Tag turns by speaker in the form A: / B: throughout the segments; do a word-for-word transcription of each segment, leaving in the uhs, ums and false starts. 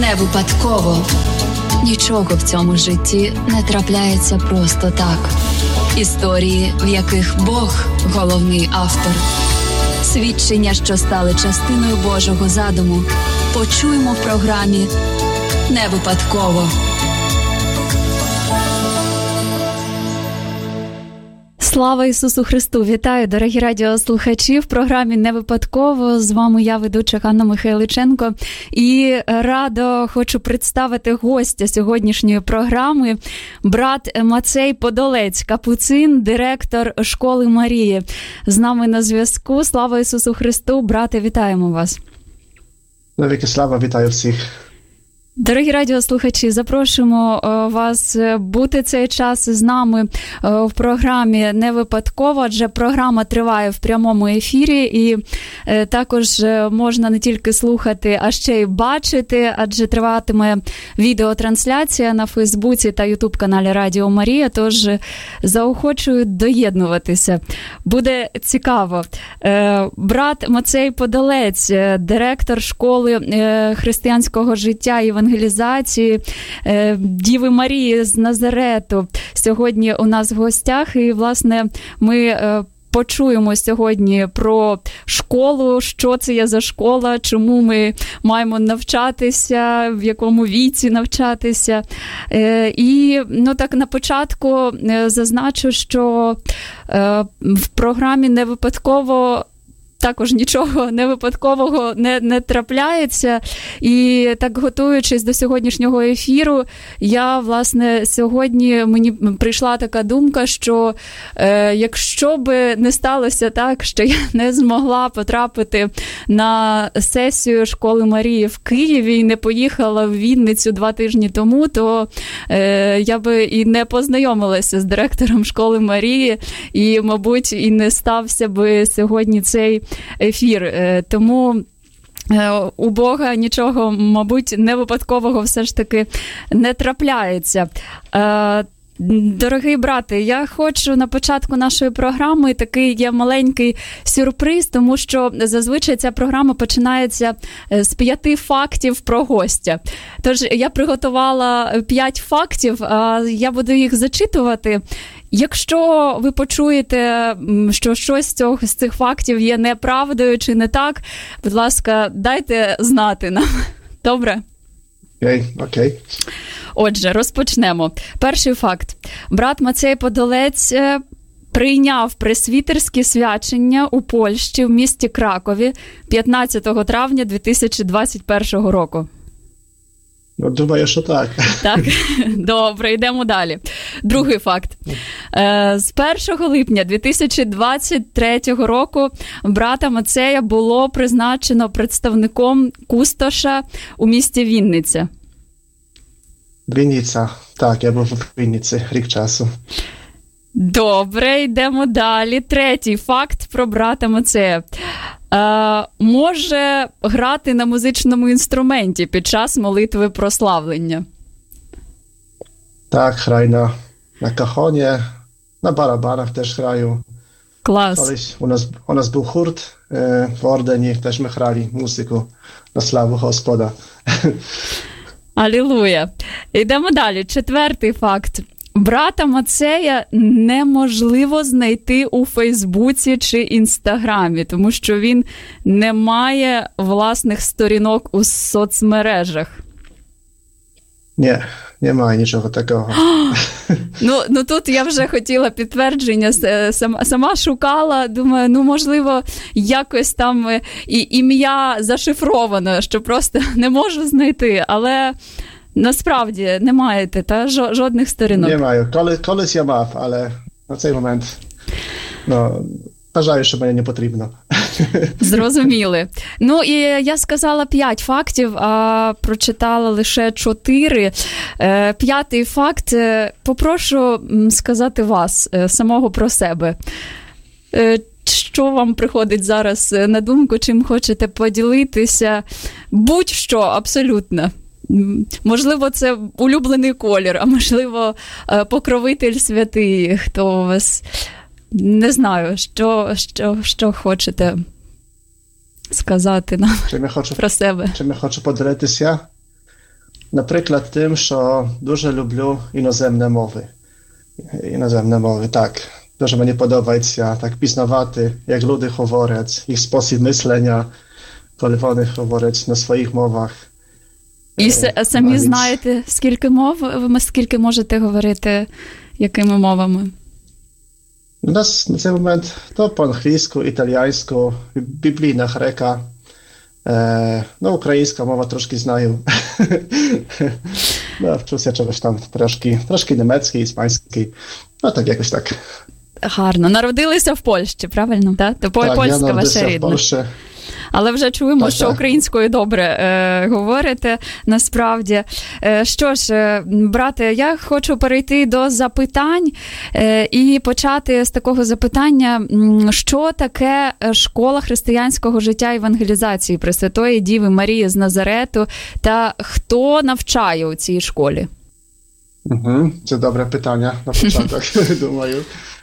A: Не випадково. Нічого в цьому житті не трапляється просто так. Історії, в яких Бог – головний автор. Свідчення, що стали частиною Божого задуму. Почуємо в програмі «Не випадково».
B: Слава Ісусу Христу! Вітаю, дорогі радіослухачі! В програмі «Не випадково» з вами я, ведуча Ганна Михайличенко. І радо хочу представити гостя сьогоднішньої програми. Брат Мацей Подолець, капуцин, директор школи Марії. З нами на зв'язку. Слава Ісусу Христу! Брате, вітаємо вас!
C: Навіки слава, вітаю всіх!
B: Дорогі радіослухачі, запрошуємо вас бути цей час з нами в програмі «Не випадково», адже програма триває в прямому ефірі і також можна не тільки слухати, а ще й бачити, адже триватиме відеотрансляція на Фейсбуці та Ютуб-каналі Радіо Марія, тож заохочую доєднуватися. Буде цікаво. Брат Мацей Подолець, директор школи християнського життя і евангелізації Діви Марії з Назарету. Сьогодні у нас в гостях, і, власне, ми почуємо сьогодні про школу, що це є за школа, чому ми маємо навчатися, в якому віці навчатися. І, ну, так, на початку зазначу, що в програмі «Не випадково» також нічого не випадкового не, не трапляється. І так, готуючись до сьогоднішнього ефіру, я, власне, сьогодні мені прийшла така думка, що е, якщо би не сталося так, що я не змогла потрапити на сесію школи Марії в Києві і не поїхала в Вінницю два тижні тому, то е, я би і не познайомилася з директором школи Марії, і, мабуть, і не стався би сьогодні цей ефір. Тому у Бога нічого, мабуть, не випадкового все ж таки не трапляється. Дорогий брате, я хочу на початку нашої програми такий є маленький сюрприз, тому що зазвичай ця програма починається з п'яти фактів про гостя. Тож я приготувала п'ять фактів, а я буду їх зачитувати. Якщо ви почуєте, що щось з цього, з цих фактів є неправдою чи не так, будь ласка, дайте знати нам. Добре?
C: Окей, okay, окей. Okay.
B: Отже, розпочнемо. Перший факт. Брат Мацей Подолець прийняв пресвітерське свячення у Польщі в місті Кракові п'ятнадцятого травня дві тисячі двадцять першого року.
C: Ну, думаю, що так.
B: Так? Добре, йдемо далі. Другий факт. З першого липня дві тисячі двадцять третього року брата Мацея було призначено представником кустоша у місті Вінниця.
C: Вінниця. Так, я був у Вінниці рік часу.
B: Добре, йдемо далі. Третій факт про брата Мацея. Е, може грати на музичному інструменті під час молитви прославлення.
C: Так, граю на, на кахоні, на барабанах теж граю.
B: Клас.
C: Колись у нас, у нас був гурт е, в Ордені, теж ми грали музику на славу Господа.
B: Алілуя. Йдемо далі. Четвертий факт. Брата Мацея неможливо знайти у Фейсбуці чи Інстаграмі, тому що він не має власних сторінок у соцмережах.
C: Ні, немає нічого такого.
B: Ну, ну тут я вже хотіла підтвердження, сама, сама шукала, думаю, ну можливо якось там і ім'я зашифровано, що просто не можу знайти, але насправді не маєте, та, жодних сторінок?
C: Не маю. Коли, колись я мав, але на цей момент, ну, вважаю, що мені не потрібно.
B: Зрозуміли. Ну, і я сказала п'ять фактів, а прочитала лише чотири. П'ятий факт. Попрошу сказати вас, самого про себе. Що вам приходить зараз на думку, чим хочете поділитися? Будь-що, абсолютно. Можливо, це улюблений колір, а можливо, покровитель святий, хто у вас... Не знаю, що, що, що хочете сказати нам
C: чим я хочу,
B: про себе.
C: Чим я хочу поділитися? Наприклад, тим, що дуже люблю іноземні мови. Іноземні мови, так. Дуже мені подобається так пізнавати, як люди говорять, їх спосіб мислення, коли вони говорять на своїх мовах.
B: І самі навіть знаєте, скільки мов, ви скільки можете говорити, якими мовами?
C: У нас на цей момент то по-англійську, італійську, біблійна грека, е, ну, українська мова трошки знаю. No, wczucia czegoś tam troszkę, troszkę niemiecki, hiszpański, no tak jakoś tak.
B: Гарно. Народилися в Польщі, правильно? Так, то
C: так
B: польська ваша рідна. Але вже чуємо, так, що так. Українською добре е, говорите, насправді. Е, що ж, е, брате, я хочу перейти до запитань е, і почати з такого запитання, що таке школа християнського життя евангелізації Пресвятої Діви Марії з Назарету та хто навчає у цій школі?
C: Угу, це добре питання на початок, думаю.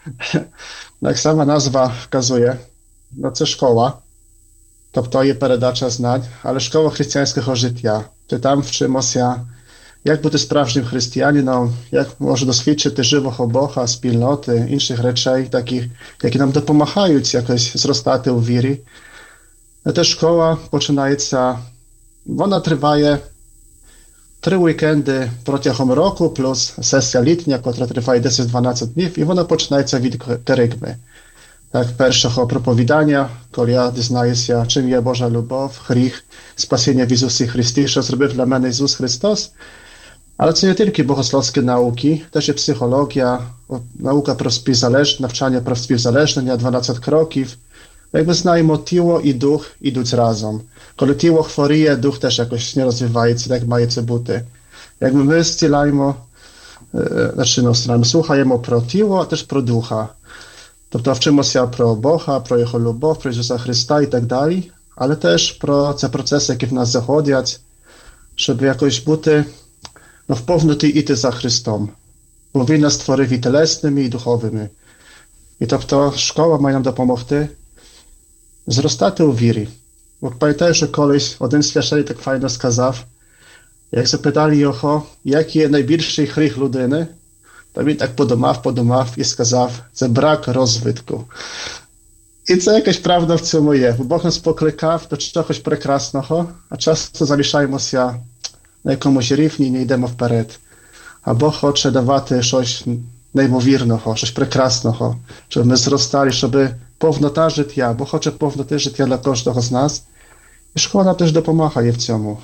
C: Jak sama nazwa wskazuje, no to szkoła, тобто є передача знань, але школа християнського життя. Чи там вчимося, як бути справжнім християнином, як може досвідчити живого Бога, спільноти, інших речей, таких, які нам допомагають якось зростати у вірі. Та школа починається, вона триває три вікенди протягом року, плюс сесія літня, яка триває десять-дванадцять днів, і вона починається від керигми. Так, першого проповідання, коли я дізнаюся, чим є Божа любов, гріх, спасіння в Ісусі Христі, що зробив для мене Ісус Христос. Але це не тільки богословські науки, теж і психологія, наука про співзалежність, навчання про співзалежнення, дванадцять кроків. Як ми знаємо, тіло і дух ідуть разом. Коли тіло хворіє, дух теж якось не розвивається, так має це бути. Як ми зціляємо, значить, ми слухаємо про тіло, а теж про духа. Тобто вчимося про Бога, про Його любов, про Ісуса Христа і так далі, але теж про ці процеси, які в нас заходять, щоб якось бути, ну, вповнути іти за Христом. Бо Він нас створив і телесними, і духовими. І тобто школа має нам допомогти зростати у вірі. Бо пам'ятаю, що колись один священник так файно сказав, як запитали його, який є найбільший гріх людини, то він так подумав, подумав і сказав, це брак розвитку. І це якась правда в цьому є. Бо Бог нас покликав до чогось прекрасного, а часто залишаємося на якомусь рівні і не йдемо вперед. А Бог хоче давати щось неймовірного, щось прекрасного, щоб ми зростали, щоб повнота життя, бо хоче повноти життя для кожного з нас. І школа нам теж допомагає в цьому.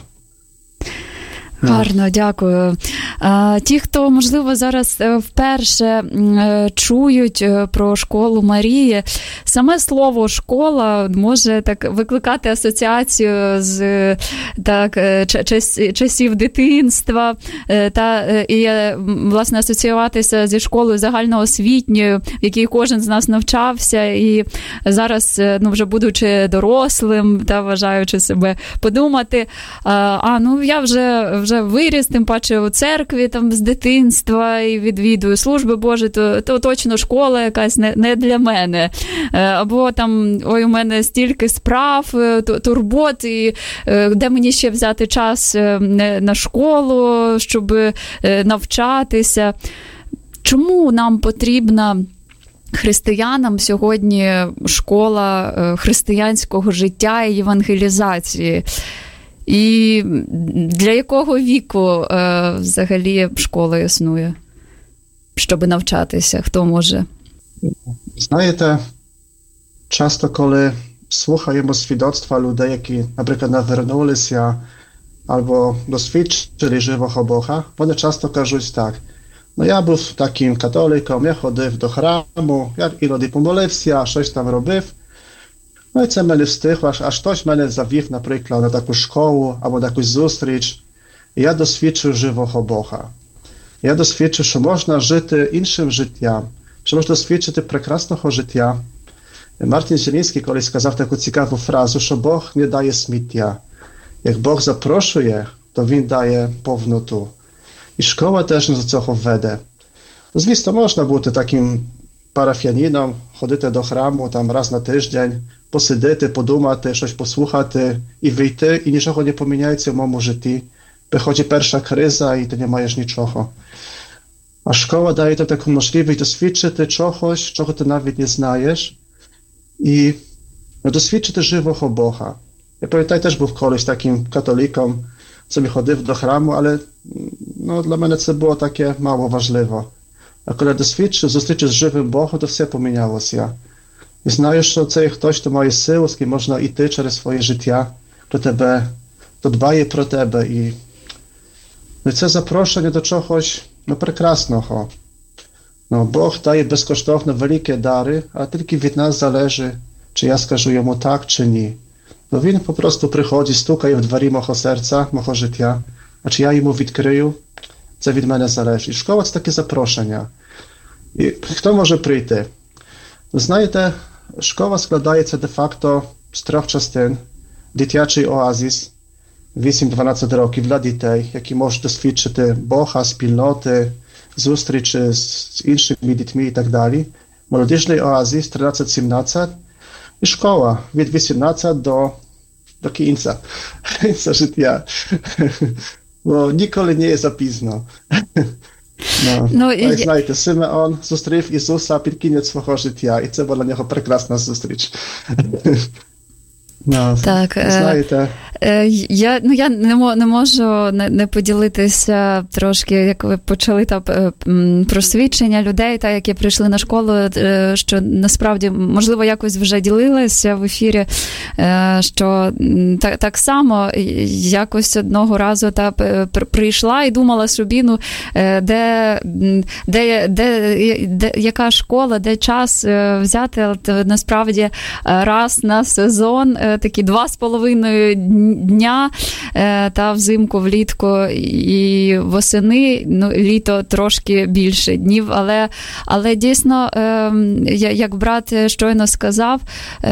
B: Гарно, дякую. Ті, хто, можливо, зараз вперше чують про школу Марії, саме слово «школа» може так викликати асоціацію з так, часів дитинства та і, власне, асоціюватися зі школою загальноосвітньою, в якій кожен з нас навчався, і зараз, ну, вже будучи дорослим та вважаючи себе, подумати, а, ну, я вже вже виріс, тим паче у церкві там з дитинства і відвідую служби Божі, то, то точно школа якась не, не для мене. Або там, ой, у мене стільки справ, турбот, і де мені ще взяти час на школу, щоб навчатися. Чому нам потрібна християнам сьогодні школа християнського життя і евангелізації? І для якого віку е, взагалі школа існує, щоб навчатися? Хто може?
C: Знаєте, часто, коли слухаємо свідоцтва людей, які, наприклад, навернулися або досвідчили живого Бога, вони часто кажуть так, ну я був таким католиком, я ходив до храму, я іноді помолився, щось там робив. Ну і це мене встигло, аж, аж хтось мене завів, наприклад, на таку школу або на якусь зустріч. І я досвідчив живого Бога. Я досвідчив, що можна жити іншим життям, що можна досвідчити прекрасного життя. І Мартін Зілінський колись сказав таку цікаву фразу, що Бог не дає сміття. Як Бог запрошує, то Він дає повноту. І школа теж до цього веде. Звісно, можна бути таким парафіянином, ходити до храму там раз на тиждень, посидіти, подумати, щось послухати і вийти, і нічого не поміняється в моєму житті. приходить перша криза і ти не маєш нічого. А школа дає тобі таку можливість досвідчити чогось, чого ти навіть не знаєш, і ну, досвідчити живого Бога. Я пам'ятаю, теж був колись таким католиком, собі ходив до храму, але ну, для мене це було таке мало важливо. А коли я досвідчив, зустрічив з живим Богом, то все помінялося. І знаю, що це хтось, хто має силу, з ким можна йти через своє життя, хто тебе, хто дбає про тебе. І, і це запрошення до чогось ну, прекрасного. Ну, Бог дає безкоштовно великі дари, а тільки від нас залежить, чи я скажу йому так, чи ні. Ну, він по просто приходить, стукає в двері мого серця, мого життя, а чи я йому відкрию, це від мене залежить. І школа – це таке запрошення. І хто може прийти? Ви знаєте, школа складається де-факто з трьох частин. Дитячий оазис, вісім-дванадцять років для дітей, які можуть досвідчити Бога, спільноти, зустрічі з іншими дітьми і так далі. Молодіжний оазис, тринадцять-сімнадцять. І школа від вісімнадцять до, до кінця, кінця життя. Бо ніколи не є запізно. No, no, як я... знаєте, Симеон зустрів Ісуса під кінець свого життя, і це була для нього прекрасна зустріч. No,
B: так, знаєте. Е, я, ну, я не, мо, не можу не, не поділитися трошки, як ви почали та, про свідчення людей, та, які прийшли на школу, що насправді, можливо, якось вже ділилися в ефірі, що так, так само якось одного разу та, прийшла і думала собі, ну, де, де, де, де, яка школа, де час взяти, от, насправді, раз на сезон, такі два з половиною дня, та взимку, влітку і восени, ну, літо трошки більше днів, але, але дійсно, як брат щойно сказав,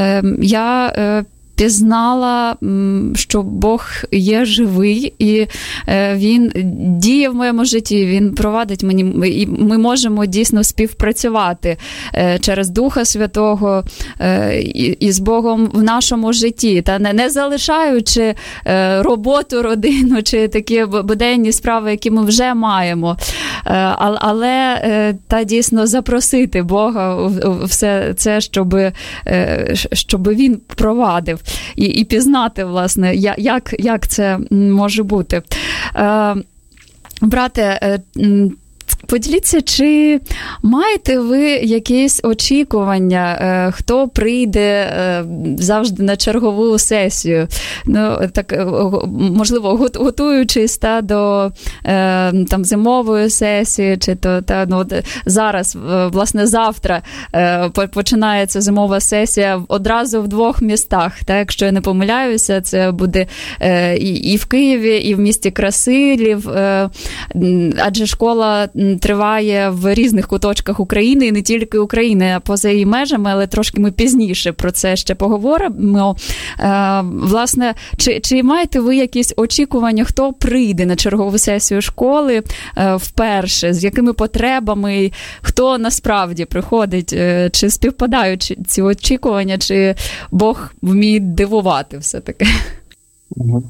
B: я пізнала, що Бог є живий, і Він діє в моєму житті, Він провадить мені, і ми можемо дійсно співпрацювати через Духа Святого і з Богом в нашому житті, та не, не залишаючи роботу, родину, чи такі буденні справи, які ми вже маємо, але та дійсно запросити Бога у все це, щоб, щоб Він провадив. І, і пізнати, власне, як, як це може бути. Е, брате, е, поділіться, чи маєте ви якісь очікування, хто прийде завжди на чергову сесію? Ну, так, можливо, готуючись та, до там, зимової сесії, чи то та, ну, зараз, власне, завтра починається зимова сесія одразу в двох містах. Та, якщо я не помиляюся, це буде і, і в Києві, і в місті Красилів, адже школа триває в різних куточках України, і не тільки України, а поза її межами, але трошки ми пізніше про це ще поговоримо. Е, власне, чи, чи маєте ви якісь очікування, хто прийде на чергову сесію школи е, вперше, з якими потребами, хто насправді приходить, е, чи співпадають ці очікування, чи Бог вміє дивувати все-таки?
C: Угу.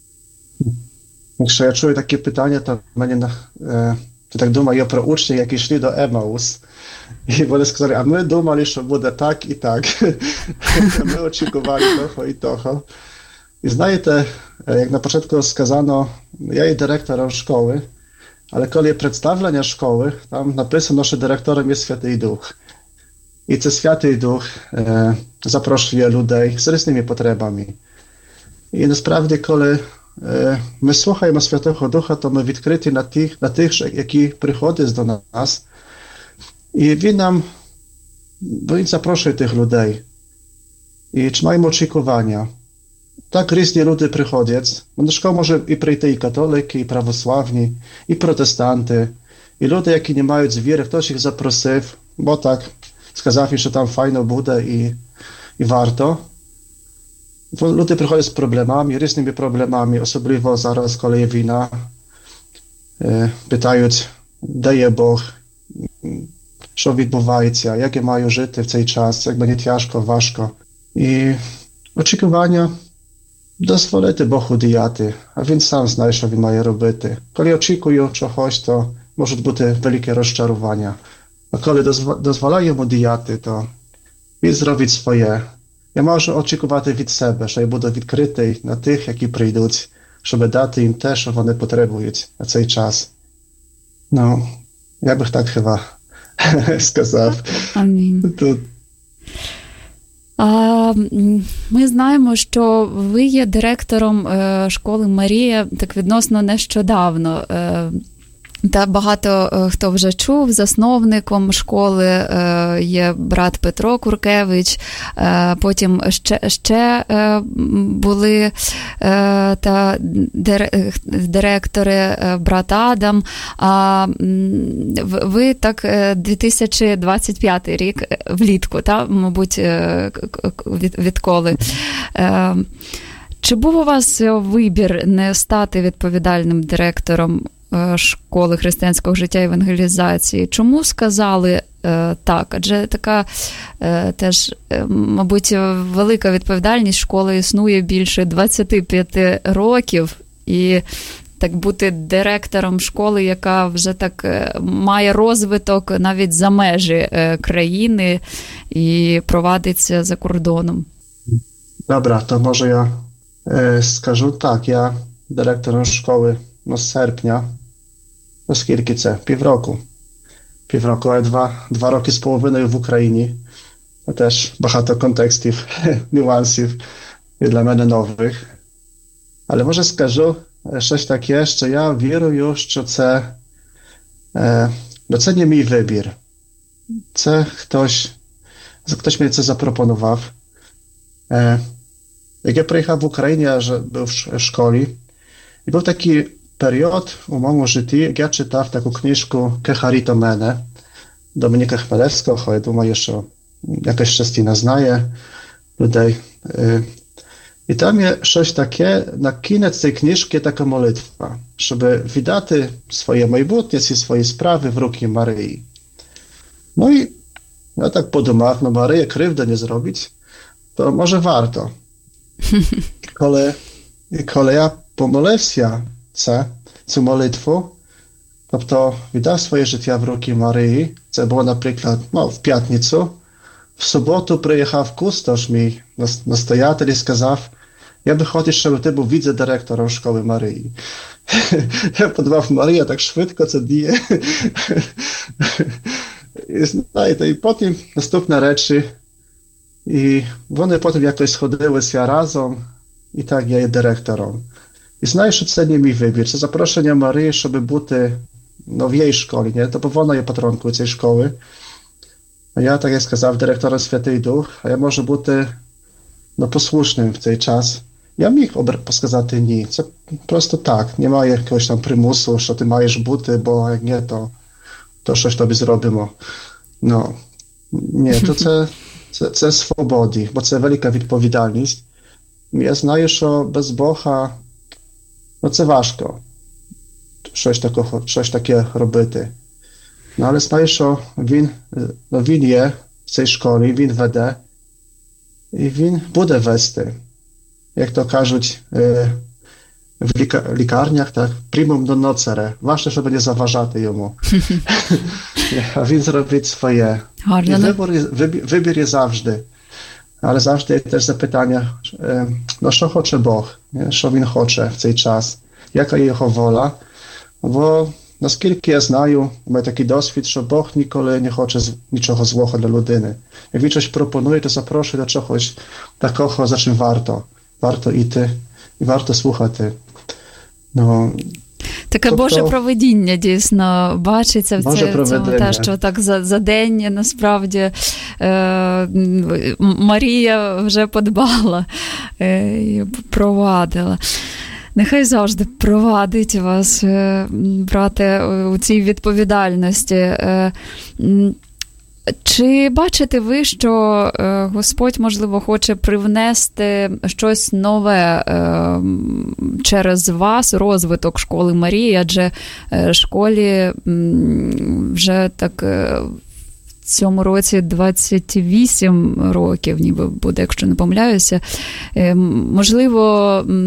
C: Якщо я чую такі питання, то мені на... Е... Я так думаю про учнів, які йшли до Емаус. І вони сказали, а ми думали, що буде так і так. Ми очікували того і того. І знаєте, як на початку сказано, я є директором школи, але коли є представлення школи, там написано, що директором є Святий Дух. І це Святий Дух е, запрошує людей з різними потребами. І насправді, коли ми слухаємо Святого Духа, то ми відкриті на тих, на тих, які приходять до нас. І Він нам, Він запрошує тих людей. І чи маємо очікування? Так різні люди приходять. До школи може і прийти і католики, і православні, і протестанти, і люди, які не мають віри, хтось їх запросив, бо так сказав, що там файно буде і, і варто. Люди приходять з проблемами, різними проблемами, особливо зараз, коли є війна. Питають, де є Бог, що відбувається, як я маю жити в цей час, як мені тяжко, важко. І очікування, дозволити Богу діяти, а Він сам знає, що Він має робити. Коли очікую чогось, то можуть бути велике розчарування. А коли дозволяю Йому діяти, то Він зробить своє. Я можу очікувати від себе, що я буду відкритий на тих, які прийдуть, щоб дати їм те, що вони потребують на цей час. Ну, я би так хіба сказав.
B: Амінь.
C: Тут.
B: А, ми знаємо, що ви є директором е, школи Марія так відносно нещодавно. Е, Та багато хто вже чув, засновником школи є брат Петро Куркевич, потім ще, ще були та директори брат Адам. А ви так дві тисячі двадцять п'ятий рік влітку, та, мабуть, відколи. Чи був у вас вибір не стати відповідальним директором школи християнського життя і евангелізації? Чому сказали е, так? Адже така е, теж, е, мабуть, велика відповідальність. Школа існує більше двадцять п'ять років, і так бути директором школи, яка вже так е, має розвиток навіть за межі е, країни і провадиться за кордоном.
C: Добре, то може я е, скажу так. Я директором школи no, z серпня, оскільки це півроку. Півроку, а два, два роки з половиною в Україні. А теж багато контекстів, нюансів і для мене нових. Але може скажу щось таке, що я вірую, що це, е, no, це не мій вибір. Це хтось, хтось мені це запропонував. Е, як я приїхав в Україну, я вже був в школі, і був такий період у моєму житті, як я читав таку книжку «Кехаріто мене» Домініка Хмелевського. Я думаю, що якась частина знає людей. І там є щось таке, на кінець цієї книжки така молитва, щоб віддати своє майбутнє, ці свої справи в руки Марії. Ну і я так подумав, no Марія кривди не зробить, то може варто. Коли, коли я помолився це, цю молитву, тобто віддав своє життя в руки Марії, це було, наприклад, ну, в п'ятницю, в суботу приїхав кустош мій, настоятель, і сказав, я би хотів, щоб ти був віце-директором школи Марії. Я подумав, Марія так швидко це діє. І знаєте, і потім наступні речі, і вони потім якось сходилися разом, і так я є директором. І знаю, що це не мій вибір, це запрошення Марії, щоб бути no, в її школі, nie? To bo вона є патронкою цієї школи. А я, так як сказав, директором Святий Дух, а я можу бути no, послушним в цей час. Я міг сказати ні, це просто так, немає якогось там примусу, що ти маєш бути, бо як ні, то, то щось тобі зробимо. No. Ні, то це, це, це свободі, бо це велика відповідальність. Я знаю, що без Бога no, це важко щось, такого, щось таке робити. No, ale знаю, що він, no, він є в цій школі, він веде і він буде вести. Як то кажуть в ліка, лікарнях, так, primum non nocere. Важко, щоб не заважати йому. А він зробить своє. І вибір, вибір, вибір є завжди. Але завжди є теж запитання, no, що хоче Бог, nie? Що він хоче в цей час, яка є його воля. Бо наскільки я знаю, маю такий досвід, що Бог ніколи не хоче нічого злого для людини. Jak він щось пропонує, то запрошує до чогось такого, за чим варто. Варто йти і варто слухати. Ну,
B: таке тобто, Боже провидіння, дійсно, бачиться в це, цьому, те, що так за, за день, насправді, е, Марія вже подбала е, і провадила. Нехай завжди провадить вас, брате, у цій відповідальності. Чи бачите ви, що Господь, можливо, хоче привнести щось нове через вас, розвиток школи Марії, адже школі вже так цьому році двадцять вісім років, ніби буде, якщо не помиляюся. Можливо,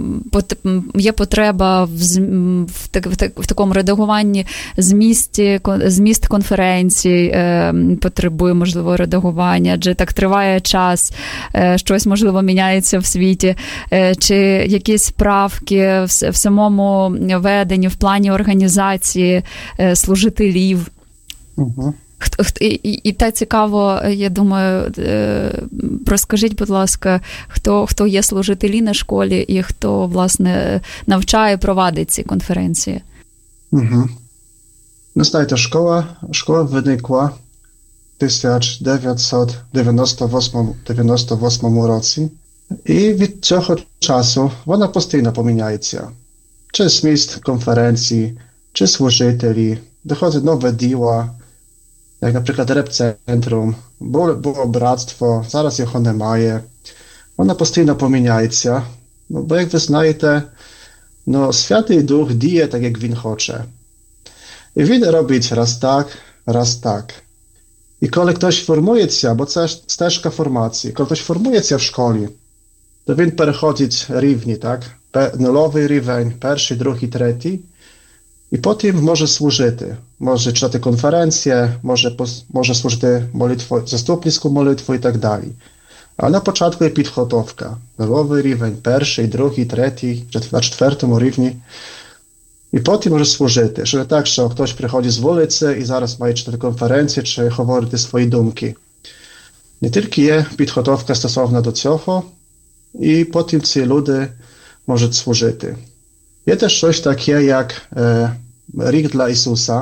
B: є потреба в, в, так, в, так, в такому редагуванні змісті, зміст конференцій, потребує, можливо, редагування, адже так триває час, щось, можливо, міняється в світі, чи якісь правки в, в самому веденні, в плані організації служителів.
C: Угу.
B: І, і, і те цікаво, я думаю, розкажіть, будь ласка, хто, хто є служителі на школі і хто, власне, навчає, провадить ці конференції.
C: Угу. Ну, знаєте, школа, школа виникла в тисяча дев'ятсот дев'яносто восьмому році, і від цього часу вона постійно поміняється. Чи зміст конференції, чи служителі, доходить нове діло, як, наприклад, реп-центрум, було, було братство, зараз його немає. Вона постійно поміняється, ну, бо, як ви знаєте, ну, Святий Дух діє так, як Він хоче. І Він робить раз так, раз так. І коли хтось формується, бо це стежка формації, коли хтось формується в школі, то він переходить рівні, так? Нульовий рівень, перший, другий, третій. І потім може служити. Може читати конференції, може, може служити молитву, заступницьку молитву і так далі. А на початку є підготовка. Нульовий рівень, перший, другий, третій, на четвертому рівні. І потім може служити. Що не так, що хтось приходить з вулиці і зараз має читати конференції чи говорити свої думки. Не тільки є підготовка стосовно до цього, і потім ці люди можуть служити. Є теж щось таке, як е, рік для Ісуса.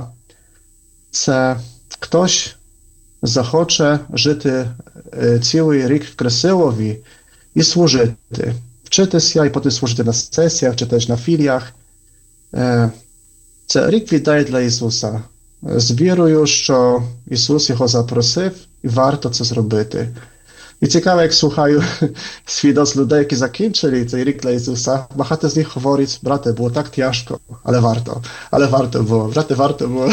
C: Це хтось захоче жити е, цілий рік в Красилові і служити. Вчитися і потім служити на сесіях чи теж на філіях. Е, це рік віддає для Ісуса. З вірою, що Ісус його запросив і варто це зробити. І цікаво, як слухаю свідоцтв людей, які закінчили цей рік для Ісуса, багато з них говорить: брате, було так тяжко, але варто, але варто було, брате, варто було.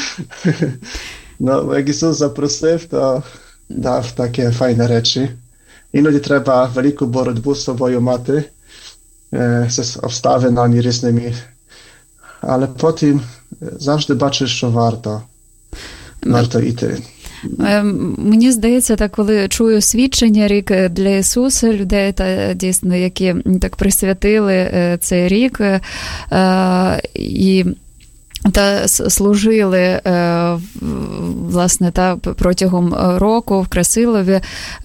C: Ну, як Ісус запросив, то дав такі файні речі. Іноді треба велику боротьбу з собою мати, з обставинами різними, але потім завжди бачиш, що варто, варто йти.
B: Мені здається, так, коли чую свідчення рік для Ісуса, людей, та, дійсно, які так присвятили цей рік і та служили, власне, та протягом року в Красилові,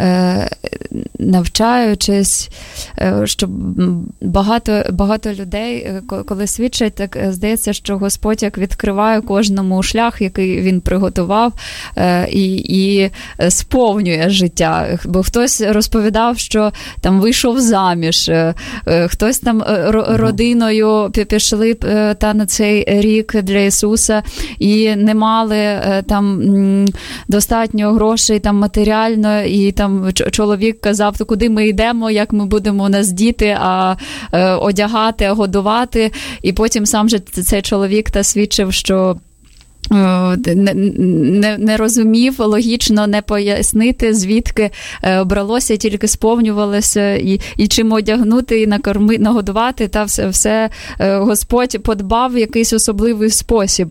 B: навчаючись, що багато, багато людей, коли свідчать, так здається, що Господь як відкриває кожному шлях, який Він приготував, і, і сповнює життя. Бо хтось розповідав, що там вийшов заміж, хтось там родиною пішли та на цей рік для Ісуса і не мали там достатньо грошей там матеріально, і там чоловік казав: то куди ми йдемо, як ми будемо нас діти, а одягати, годувати. І потім сам же цей чоловік та свідчив, що Не, не, не розумів, логічно не пояснити, звідки бралося, тільки сповнювалося, і, і чим одягнути, і накорми, нагодувати, та все, все Господь подбав в якийсь особливий спосіб.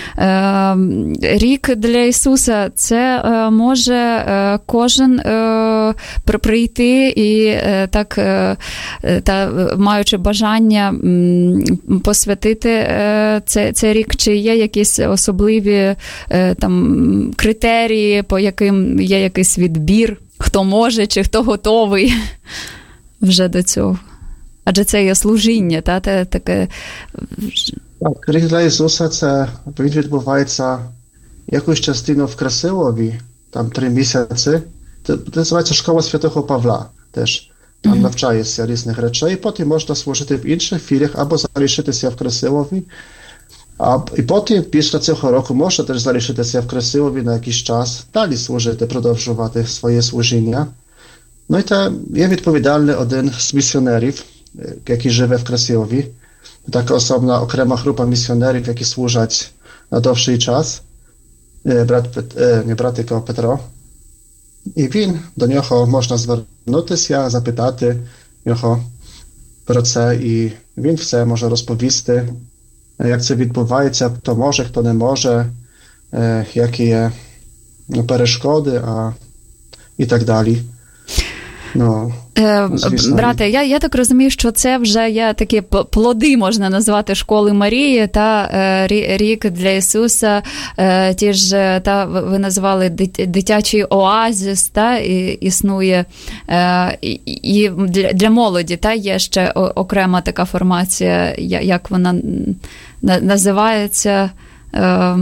B: Рік для Ісуса – це може кожен прийти і так, та, маючи бажання посвятити цей, цей рік, чи є якісь особливі там критерії, по яким є якийсь відбір, хто може чи хто готовий вже до цього. Адже це є служіння, та, те, таке...
C: Так, рік для Ісуса, це він відбувається якусь частину в Красилові, там три місяці. Це, це називається школа Святого Павла теж. Там mm-hmm. навчаєшся різних речей, потім можна служити в інших філіях або залишитися в Красилові. А, і потім, після цього року, можна теж залишитися в Красилові на якийсь час, далі служити, продовжувати своє служіння. Ну і та є відповідальний один з місіонерів, який живе в Красилові. Така особна, окрема група місіонерів, які служать на довший час. брат, не брат, тільки Петро. І він, до нього можна звернутися, запитати його про це, і він все може розповісти, як це відбувається, хто може, хто не може, які є перешкоди, а і так далі. Ну,
B: е, брате, я, я так розумію, що це вже є такі плоди, можна назвати, школи Марії, та е, рік для Ісуса, е, ті ж, та ви назвали дитячий оазіс, та, і, існує, е, і, і для, для молоді, та, є ще окрема така формація, як вона називається, е,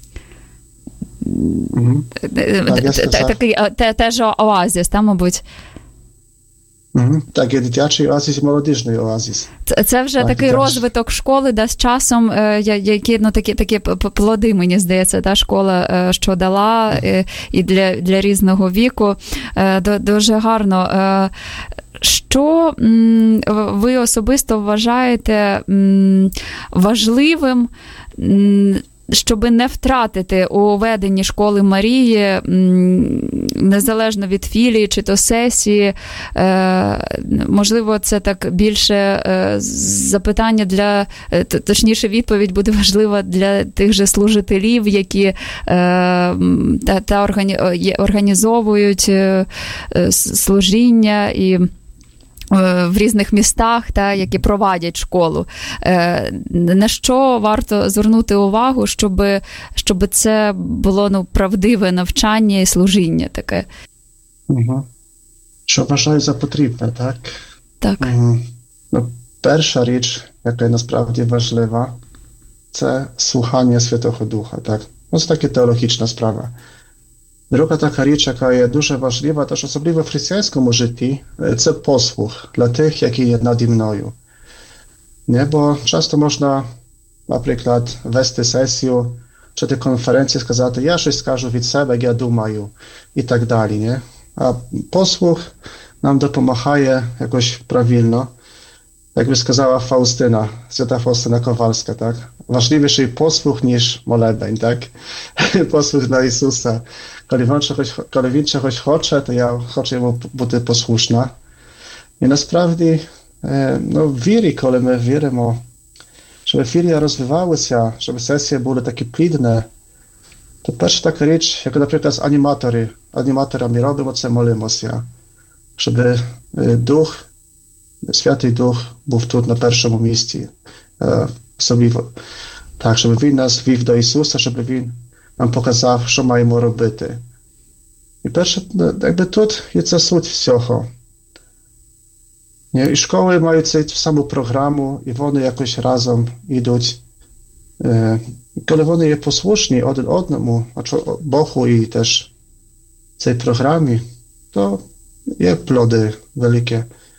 C: Mm-hmm.
B: Так, такий те, теж оазіс, там, мабуть.
C: Mm-hmm. Так, є дитячий оазіс і молодіжний оазіс.
B: Це, це вже так, такий розвиток школи, де з часом, які, ну, такі, такі плоди, мені здається, та школа, що дала, mm-hmm. і для, для різного віку. Дуже гарно. Що ви особисто вважаєте важливим, щоб не втратити у веденні школи Марії, незалежно від філії чи то сесії, можливо, це так більше запитання для, точніше відповідь буде важлива для тих же служителів, які та, та організовують служіння і в різних містах, та, які провадять школу. На що варто звернути увагу, щоб, щоб це було, ну, правдиве навчання і служіння таке?
C: Угу. Що вважаю за потрібне, так?
B: Так.
C: Угу. Ну, перша річ, яка насправді важлива, це слухання Святого Духа, так? Ну, це така теологічна справа. Друга така річ, яка є дуже важлива, теж особливо в християнському житті, це послух для тих, які є наді мною. Не? Бо часто можна, наприклад, вести сесію, чи ти конференцію, сказати, я щось скажу від себе, як я думаю, і так далі. Не? А послух нам допомагає якось правильно. Як би сказала Фаустина, свята Фаустина Kowalska, так? Важливіший послух, ніж молебень, так? Послух для Ісуса. Коли він, чогось, коли він чогось хоче, то я хочу йому бути послушна. І насправді, ну, в вірі, коли ми віримо, щоб філія розвивалася, щоб сесії були такі плідні, то перша така річ, як, наприклад, з аніматори, аніматорами робимо це, молимося, щоб Дух, Святий Дух був тут на першому місці. Собі, так, щоб він нас вів до Ісуса, щоб він нам показав, що маємо робити. І перше, якби тут є це суть всього. І школи мають цю саму програму, і вони якось разом йдуть. І коли вони є послушні один одному, Богу і теж цій програмі, то є плоди великі.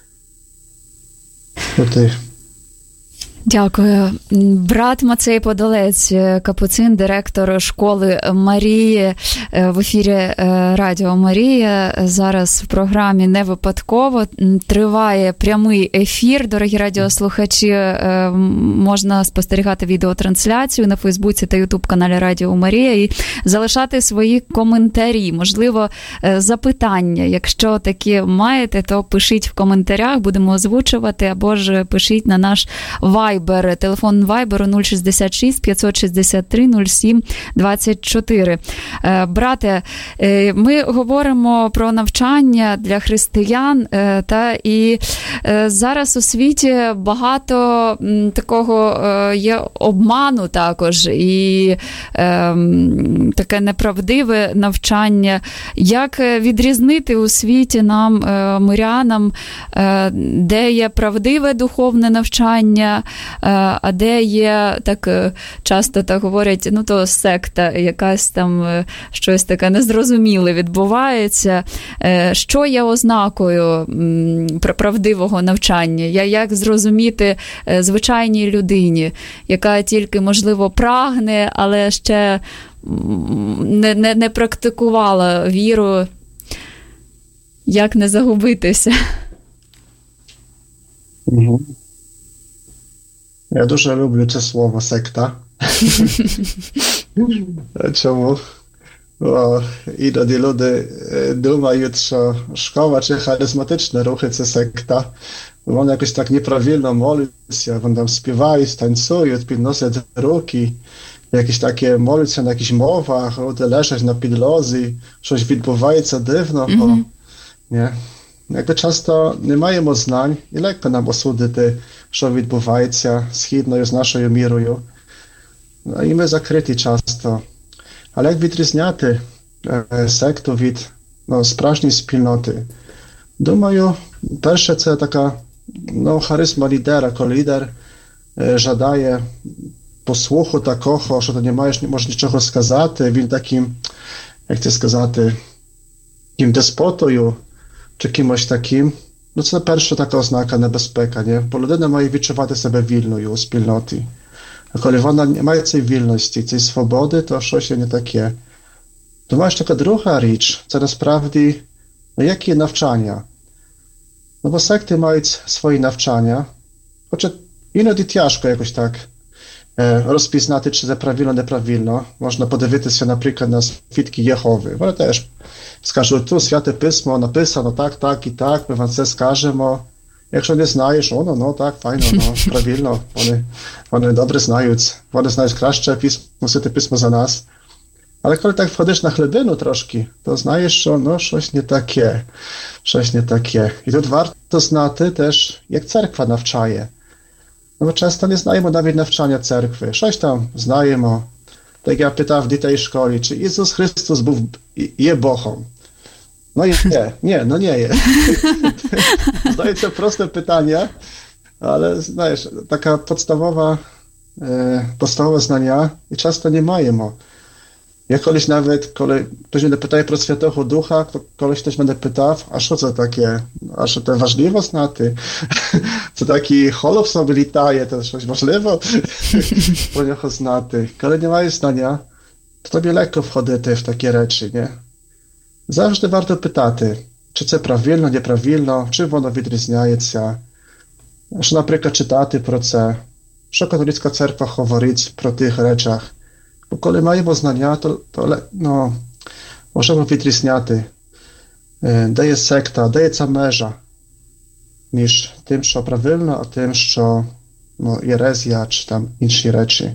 C: Плоди.
B: Дякую. Брат Мацей Подолець, капуцин, директор школи Марії, в ефірі Радіо Марія. Зараз в програмі «Не випадково» триває прямий ефір. Дорогі радіослухачі, можна спостерігати відеотрансляцію на Фейсбуці та Ютуб-каналі Радіо Марія і залишати свої коментарі, можливо, запитання. Якщо такі маєте, то пишіть в коментарях, будемо озвучувати, або ж пишіть на наш вайбер. Телефон Вайберу нуль шістдесят шість п'ятсот шістдесят три нуль сім двадцять чотири. Брате, ми говоримо про навчання для християн, та і зараз у світі багато такого є обману також і таке неправдиве навчання. Як відрізнити у світі нам, мирянам, де є правдиве духовне навчання, а де є, так часто так говорять, ну то секта, якась там щось таке незрозуміле відбувається. Що є ознакою правдивого навчання? Як зрозуміти звичайній людині, яка тільки, можливо, прагне, але ще не, не, не практикувала віру, як не загубитися?
C: Угу. Я дуже люблю це слово «секта». Чому? Бо іноді люди думають, що школа чи харизматичні рухи – це секта. Вони якось так неправильно моляться, вони там співають, танцюють, підносять руки, якісь таке моляться на якихось мовах, люди лежать на підлозі, щось відбувається дивного. Mm-hmm. Nie? Jakby часто не маємо знань і легко нам осудити, що відбувається згідно з нашою мірою. Ну, і ми закриті часто. Але як відрізняти е, секту від ну, справжньої спільноти? Думаю, перше це така ну, харизма лідера, коли лідер е, жадає послуху такого, що ти не маєш, не можеш нічого сказати, він таким, як це сказати, таким деспотою, чи кимось таким. Ну, це перша така ознака небезпека, не? Бо людина має відчувати себе вільною у спільноті. А коли вона не має цієї вільності, цієї свободи, то щось є не таке. Думаю, що така друга річ, це насправді, ну, які навчання. Ну, бо секти мають свої навчання, хоча іноді тяжко якось так е, розпізнати, чи це правильно, неправильно. Можна подивитися, наприклад, на свідки Єгови. Вони теж скажуть, тут Святе Письмо написано так, так і так, ми вам це скажемо. Якщо не знаєш, о, ну, ну так, файно, ну, правильно, вони, вони добре знають, вони знають краще письмо, Святе Письмо за нас. Але коли так входиш на глибину трошки, то знаєш, що ну, щось не таке, щось не таке. І тут варто знати теж, як церква навчає. Ну, ми часто не знаємо навіть навчання церкви, щось там знаємо. Так я питав дітей в школі, чи Ісус Христос був, є Богом? No nie, nie, no nie jest. Zdaje się proste pytania, ale знаєш, така podstawowa, e, podstawowe znania i często nie маємо. Ja колись nawet, коли ktoś mnie pytaje про Святого Духа, to колись ktoś będę pytał, a що це таке? А що це важливо знати? Це такий голуб собі літає, це щось важливо про нього знати. Коли не маєш знання, то тобі легко входити в такі речі, не? Завжди варто питати, чи це правильно, неправильно, чи воно відрізняється. Що, наприклад, читати про це, що католицька церква говорить про тих речах. Бо коли маємо знання, то, то ну, можемо відрізняти, де є секта, де є ця межа між тим, що правильно, а тим, що ну, єрезія, чи там інші речі.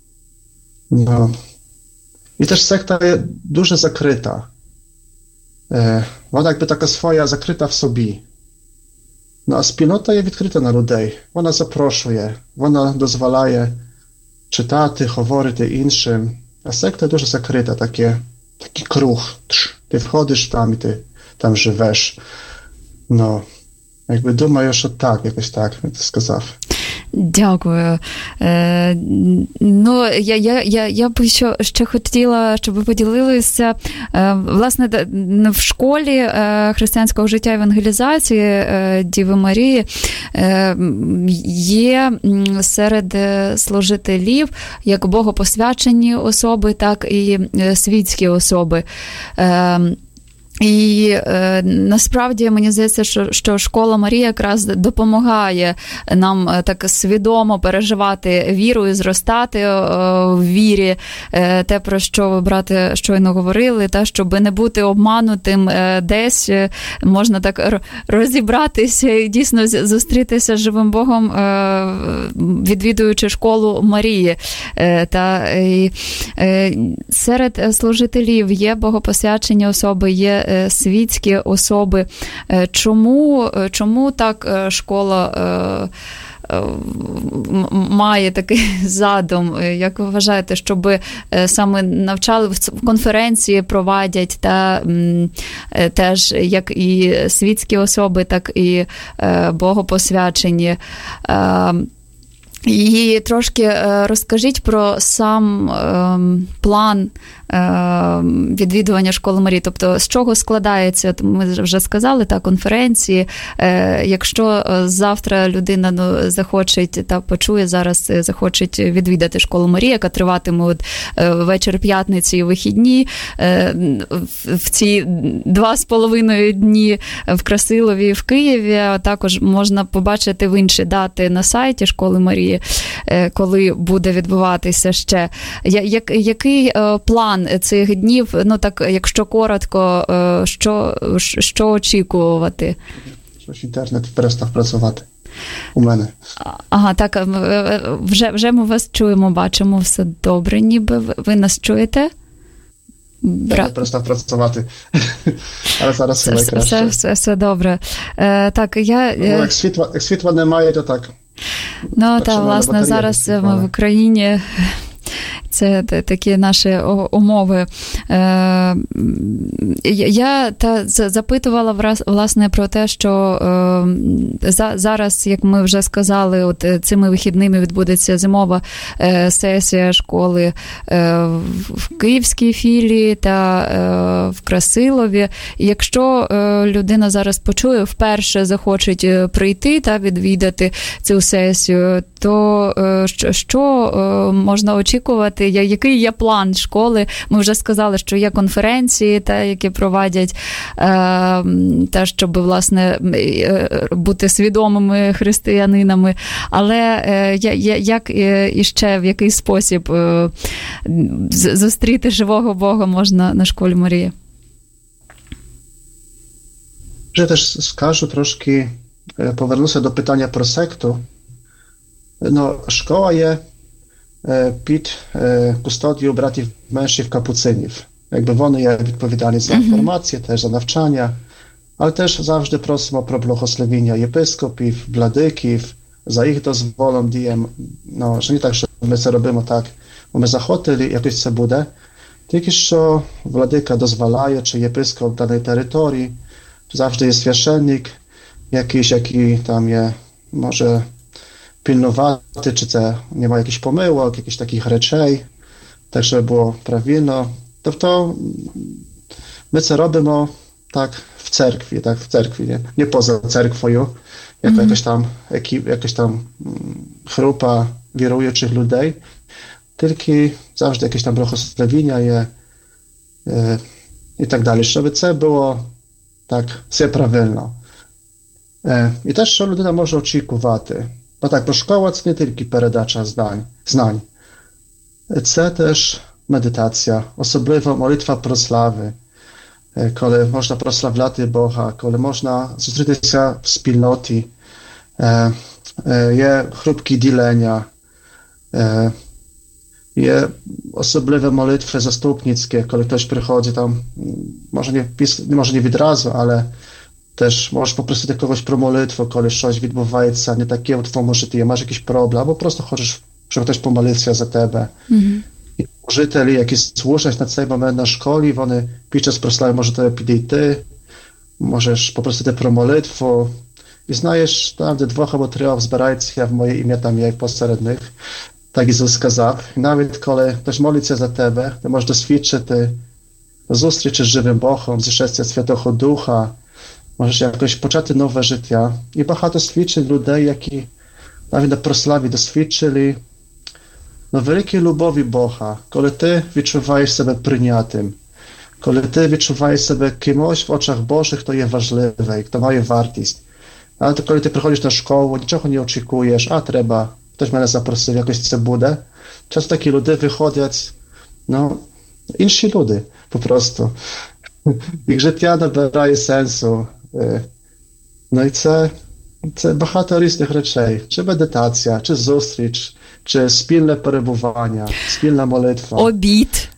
C: Ну. І теж секта є дуже закрита. Вона якби така своя, закрита в собі. Ну, а спільнота є відкрита на людей. Вона запрошує, вона дозволяє читати, говорити іншим. А секта дуже закрита, таке, такий круг. Ти входиш там і ти там живеш. Ну, якби думаю, що так, якось так, я це сказав.
B: Дякую. Е, ну, я, я, я, я б ще, ще хотіла, щоб ви поділилися. Е, власне, в школі е, християнського життя евангелізації е, Діви Марії е, є серед служителів як богопосвячені особи, так і світські особи. Е, І е, насправді мені здається, що, що школа Марії якраз допомагає нам е, так свідомо переживати віру і зростати е, в вірі, е, те, про що ви, брате, щойно говорили, та, щоб не бути обманутим е, десь, е, можна так розібратися і дійсно зустрітися з живим Богом, е, відвідуючи школу Марії. Е, та, і, е, серед служителів є богопосвячені особи, є світські особи. Чому, чому так школа має такий задум, як ви вважаєте, щоб саме навчали, в конференції провадять, та теж як і світські особи, так і богопосвячені. І трошки розкажіть про сам е, план е, відвідування школи Марії, тобто з чого складається, ми вже сказали, та конференції, е, якщо завтра людина ну, захоче та почує зараз, захоче відвідати школу Марії, яка триватиме от, е, вечір п'ятниці і вихідні, е, в ці два з половиною дні в Красилові і в Києві, а також можна побачити в інші дати на сайті школи Марії. філії, коли буде відбуватися ще. Я, який план цих днів, ну так, якщо коротко, що, що очікувати?
C: Щось інтернет перестав працювати у мене.
B: Ага, так, вже, вже ми вас чуємо, бачимо, все добре, ніби ви нас чуєте?
C: Бра... Я перестав працювати, але зараз все найкраще.
B: Все, все, все добре. Е, так, я...
C: Ну, як, світла, як світла немає, то так.
B: Ну, так, власне, зараз ми в Україні... Це такі наші умови. Я та запитувала, власне, про те, що зараз, як ми вже сказали, от цими вихідними відбудеться зимова сесія школи в Київській філії та в Красилові. Якщо людина зараз почує, вперше захоче прийти та відвідати цю сесію, то що можна очікувати? Який є план школи? Ми вже сказали, що є конференції, та, які проводять, та, щоб, власне, бути свідомими християнинами. Але як іще, в який спосіб зустріти живого Бога можна на школі Марії?
C: Вже теж скажу трошки, повернуся до питання про секту. No, szkoła je pід кустодією братів менших капуцинів. Якби вони є відповідальні за інформацію, теж за навчання, але теж завжди просимо про благословення єпископів, владиків, за їх дозволом діємо. Ну, що не так, що ми це робимо так, бо ми захотіли, якось це буде. Тільки що владика дозволяє, чи єпископ даної території, завжди є священник jakiś, jaki tam je może pilnowaty, czy це nie ma jakichś pomyłek, jakichś takich rечей, tak żeby było prawilno. Тобто my це робимо так в церкві, так в церкві, nie, nie poza церквою, jako mm-hmm. jakaś tam ekip, jakaś tam grupa wierujących ludzi, tylko zawsze jakieś tam błogosławienia je e, i tak dalej, żeby це było tak все правильно. E, I też, що людина може очікувати. Бо так, бо школа – це не тільки передача знань, знань. Це теж медитація, особливо молитва про слави, коли можна прославляти Бога, коли можна зустрітися в спільноті, є групки ділення, є особливе молитви заступницькі, коли хтось приходить там, може не, może nie відразу, але też możesz poprosić kogoś pro molitwę, коли щось відбувається не таке в твоєму житті, маєш якийсь проблем, або просто хочеш, щоб хтось помолився за тебе. Mm-hmm. І жителі, які служать на цей момент на школі, вони під час прослави можуть тебе підійти, можеш попросити про молитву. І знаєш, там, де двох або трьох збирається в моє ім'я, там є посеред них. Так Ісус сказав. І навіть коли хтось молиться за тебе, ти можеш досвідчити зустрічі з живим Богом, зішестя Святого Духа, можеш якось почати нове життя. І багато свідчень людей, які навіть на прославі досвідчили no, великій любові Бога, коли ти відчуваєш себе прийнятим, коли ти відчуваєш себе кимось в очах Божих, хто є важливий, хто має вартість. Але то, коли ти приходиш на школу, нічого не очікуєш, а треба, хтось мене запросив, якось це буде. Часто такі люди виходять, no, інші люди, по prostu. Їх життя набирає сенсу. No i це, це багато різних речей. Чи медитація, чи зустріч, чи спільне перебування, спільна молитва.
B: Обід.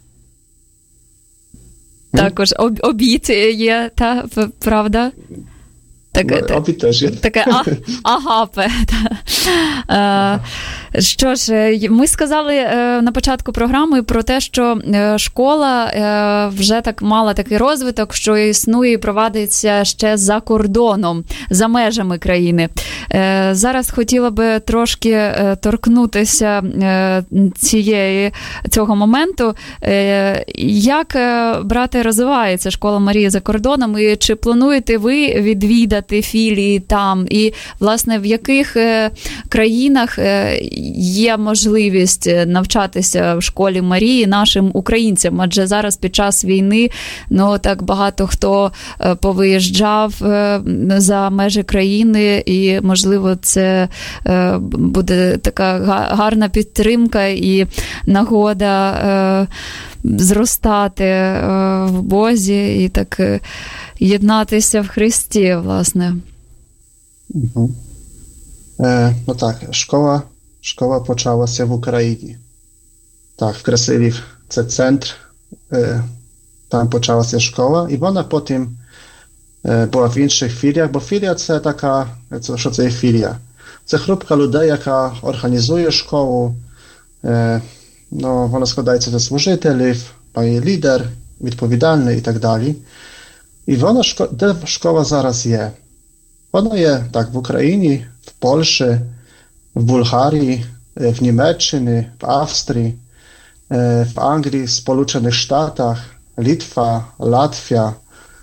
B: Також об, обід є, та, правда? Так,
C: ну, обід теж є.
B: Таке а, агапе. Та. Що ж, ми сказали на початку програми про те, що школа вже так мала такий розвиток, що існує і провадиться ще за кордоном, за межами країни. Зараз хотіла би трошки торкнутися цієї, цього моменту. Як, брате, розвивається школа Марії за кордоном, і чи плануєте ви відвідати філії там, і, власне, в яких країнах є можливість навчатися в школі Марії нашим українцям, адже зараз під час війни, ну, так багато хто повиїжджав за межі країни, і, можливо, це буде така гарна підтримка і нагода зростати в Бозі і так єднатися в Христі, власне.
C: Угу. E, no tak, szkoła, szkoła poczęła się w Ukrainie. Tak, w Krasylii, це центр, e, там почалася школа, і вона потім e, була в інших філіях, бо філія це така, це, що це є філія? Це групка людей, яка організує школу, e, no, вона складається з служителів, має лідер, відповідальний і так далі. І вона, де школа зараз є? Вона є, так, в Україні, в Польщі, в Болгарії, в Німеччині, в Австрії, в Англії, в Сполучених Штатах, Литва, Латвія,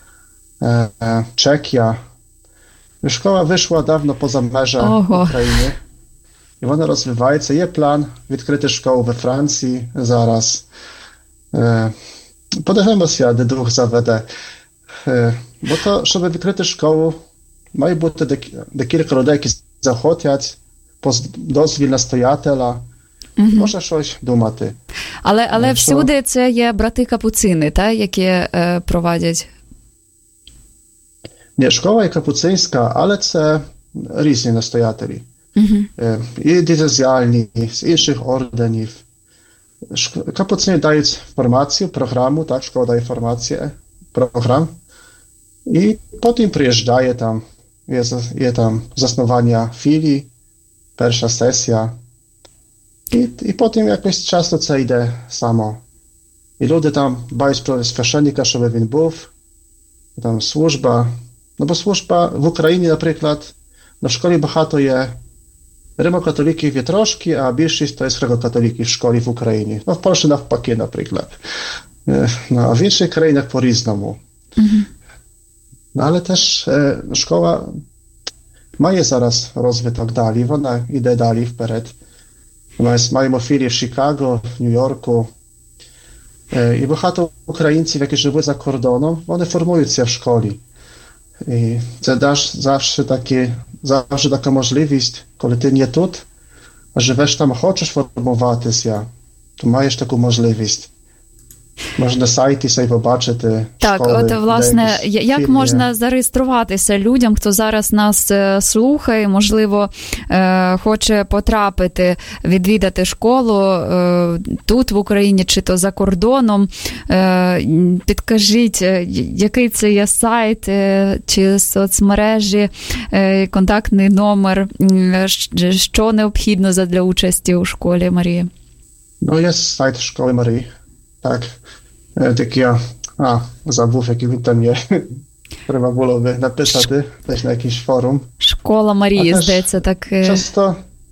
C: Чехія. Школа вийшла давно поза межі України. І вона розвивається. Є план відкрити школу во Франції зараз. Подивимося, де Дух заведе. Бо то, щоб відкрити школу, має бути декілька людей, які захотять, дозвіл настоятеля, угу. Може щось думати.
B: Але, але
C: Якщо...
B: всюди це є брати-капуцини, та, які е, провадять?
C: Ні, школа є капуцинська, але це різні настоятелі. Угу. Е, і дієзіальні, з інших орденів. Капуцини дають формацію, програму, так, школа дає формацію, програм. І потім приїжджає там, є, є там заснування філії, перша сесія. І, і потім якось часто це йде само. І люди там дбають про священника, щоб він був, там служба. Ну, бо служба в Україні, наприклад, на школі багато є римокатоликів є трошки, а більшість то є греко-католиків в школі в Україні. Ну, в Польщі навпаки, наприклад. Ну, а в інших країнах по-різному. Mm-hmm. No, ale też e, szkoła ma zaraz розвиток далі, вона йде далі вперед. Ми маємо філії в Чикаго, в Нью-Йорку. Е, і багато українців, які живуть за кордоном, вони формуються в школі. І це даш завжди, такі, завжди така можливість, коли ти не тут, а живеш там, хочеш формуватися, то маєш таку можливість. Можна сайті собі побачити.
B: Так,
C: школи,
B: от, власне, як
C: фільми.
B: Можна зареєструватися людям, хто зараз нас слухає, можливо, хоче потрапити, відвідати школу тут, в Україні, чи то за кордоном. Підкажіть, який це є сайт, чи соцмережі, контактний номер, що необхідно для участі у школі Марії?
C: Ну, є сайт школи Марії. Так, так я, а, забув, який він там є. Треба було би написати десь на якийсь форум.
B: Школа Марії, здається, так.
C: Часто.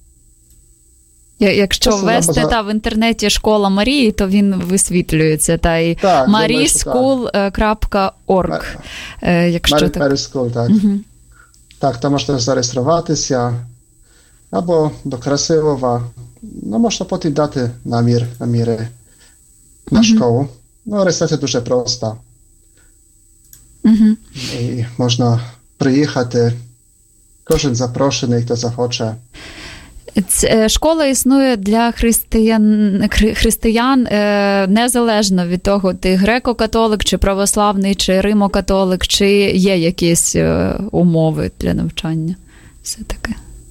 B: Якщо часто ввести поза... та в інтернеті Школа Марії, то він висвітлюється. Та й марійскул крапка орг. Якщо так.
C: Марійскул, так. Угу. Так, там можна зареєструватися. Або до Красилова. Ну, можна потім дати намір, наміри. На mm-hmm. szkołę. No, rejestracja дуже проста. Mm-hmm. І можна приїхати. Кожен запрошений, хто захоче.
B: Школа існує для християн, християн незалежно від того, ти греко-католик, чи православний, чи римо-католик, чи є якісь умови для навчання. Все таке.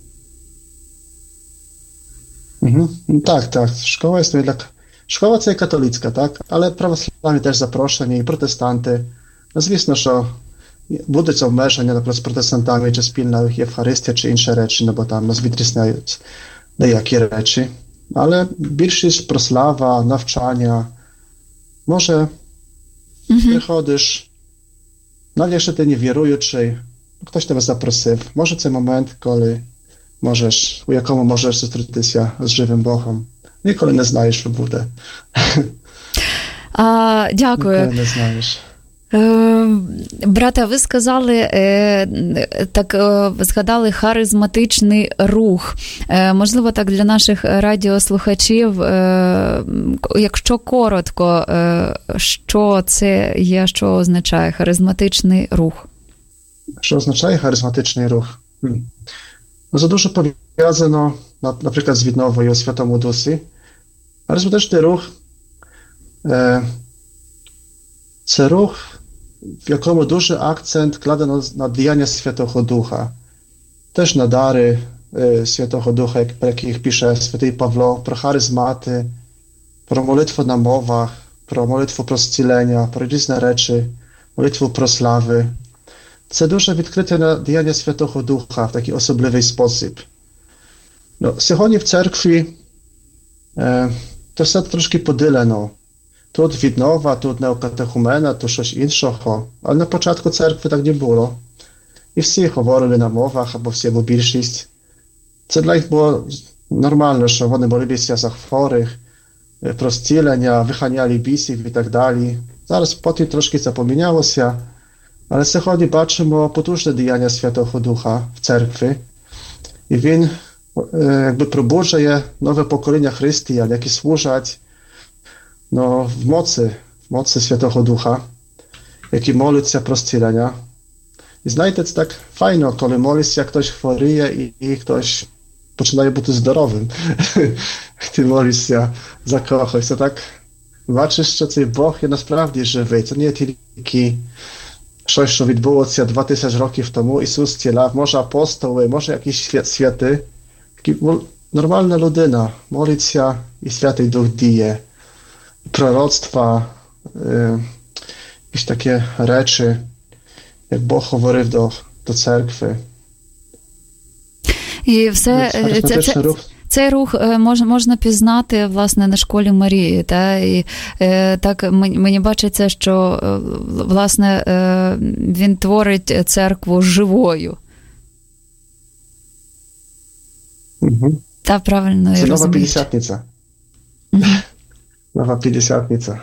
C: Mm-hmm. Так, так. Школа існує для... Школа це католицька, так? Але православні теж запрошені, і протестанти. Ну, звісно, що будуть обмеження, наприклад, з протестантами, чи спільна Євхаристія, чи інші речі, ну, бо там нас відрізняють деякі речі. Але більшість прослава, навчання, може, mm-hmm. приходиш, навіть якщо ти не віруючий, хтось тебе запросив. Може це момент, коли можеш, у якому можеш зустрітися з живим Богом. Ніколи не знаєш, що буде.
B: А, дякую.
C: Ніколи не знаєш.
B: Брате, ви сказали, так згадали харизматичний рух. Можливо, так для наших радіослухачів, якщо коротко, що це є, що означає харизматичний рух?
C: Що означає харизматичний рух? Ну, це дуже пов'язано, наприклад, з відновою у Святому Дусі. Харизматичний рух – це рух, в якому дуже акцент кладено на діяння Святого Духа. Теж на дари е, Святого Духа, про яких пише святий Павло, про харизмати, про молитву на мовах, про молитву про зцілення, про різні речі, молитву про слави. Це дуже відкрите на діяння Святого Духа в такий особливий спосіб. Ну, сьогодні в церкві е, то все трошки поділено. Тут віднова, тут неокатехумена, тут щось іншого. Але на початку церкви так не було. І всі говорили на мовах, або всі, або більшість. Це для них було нормально, що вони молилися за хворих, про зцілення, виганяли бісів і так далі. Зараз потім трошки це помінялося, але сьогодні бачимо потужне діяння Святого Духа в церкві. І він якби пробуджує нове покоління християн, які служать no, w mocy, w mocy Świętego Ducha, які моляться про зцілення. І знаєте, це так файно, коли молишся, хтось хворіє і, і хтось починає бути здоровим. Ти молишся за когось. Це так, бачиш, що цей Бог є насправді живий. Це не тільки щось, що відбулося два тисячі років тому. Ісус зціляв, може апостоли, може якісь святи. Нормальна людина молиться і Святий Дух діє. Пророцтва, е, якісь такі речі, як Бог говорив до, до церкви.
B: І все, це, це, рух. Цей рух можна, можна пізнати, власне, на школі Марії. Та? І е, так мені бачиться, що, власне, е, він творить церкву живою.
C: Угу.
B: Та, правильно,
C: це
B: я розумію.
C: Нова П'ятдесятниця. Угу. Нова П'ятдесятниця.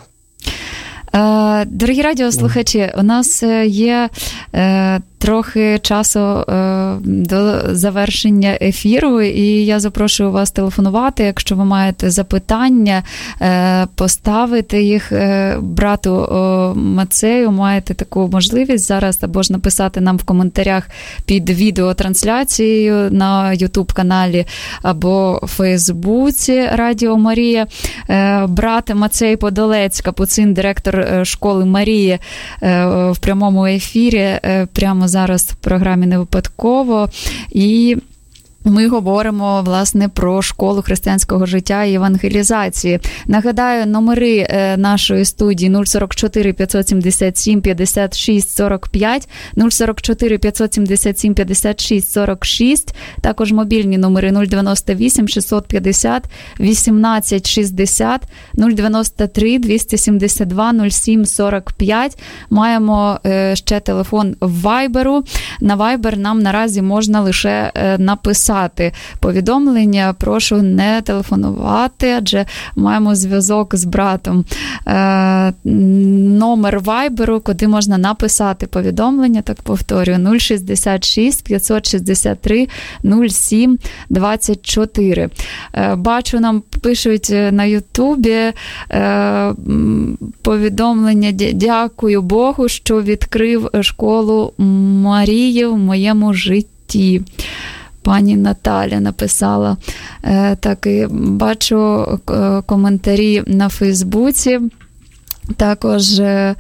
B: Дорогі радіослухачі, у нас є трохи часу до завершення ефіру, і я запрошую вас телефонувати, якщо ви маєте запитання, поставити їх брату Мацею, маєте таку можливість зараз, або ж написати нам в коментарях під відеотрансляцією на ютуб-каналі або в Фейсбуці Радіо Марія. Брат Мацей Подолець, капуцин, директор школи Марії, в прямому ефірі прямо зараз в програмі «Не випадково». І ми говоримо, власне, про школу християнського життя і евангелізації. Нагадаю, номери нашої студії нуль сорок чотири п'ятсот сімдесят сім п'ятдесят шість сорок п'ять, нуль сорок чотири п'ятсот сімдесят сім п'ятдесят шість сорок шість, також мобільні номери нуль дев'яносто вісім шістсот п'ятдесят вісімнадцять шістдесят, нуль дев'яносто три двісті сімдесят два нуль сім сорок п'ять. Маємо ще телефон Вайберу. На Вайбер нам наразі можна лише написати повідомлення, прошу не телефонувати, адже маємо зв'язок з братом. Е, номер Вайберу, куди можна написати повідомлення, так повторюю, нуль шістдесят шість п'ятсот шістдесят три нуль сім двадцять чотири. Е, бачу, нам пишуть на Ютубі е, повідомлення: дякую Богу, що відкрив школу Марії в моєму житті. Пані Наталя написала. Е, так, і бачу е, коментарі на Фейсбуці. Також е,